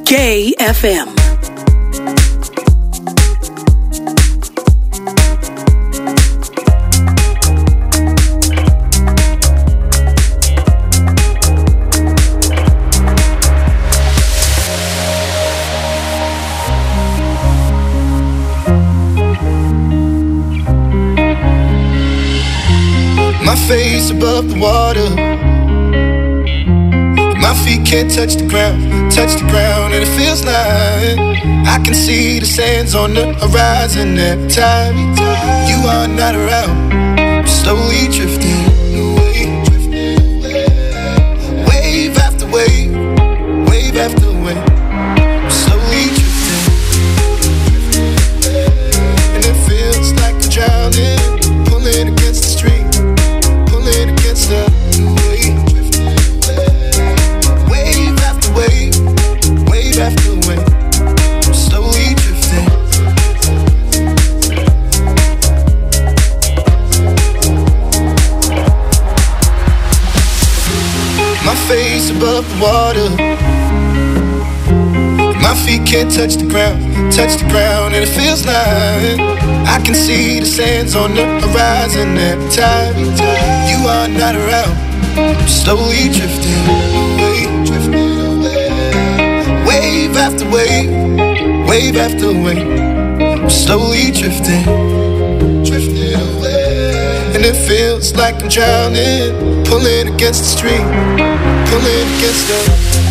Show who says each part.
Speaker 1: KFM.
Speaker 2: My face above the water, my feet can't touch the ground, and it feels like I can see the sands on the horizon every time you are not around. I'm slowly drifting away, wave after wave, wave after wave. I'm slowly drifting, and it feels like I'm drowning, pulling against the stream, pulling against the wave. Wave after wave, wave after wave, I'm slowly drifting. My face above the water, my feet can't touch the ground, and it feels like I can see the sands on the horizon every time you are not around. I'm slowly drifting away, wave after wave, wave after wave. I'm slowly drifting away, and it feels like I'm drowning, pulling against the stream, pulling against the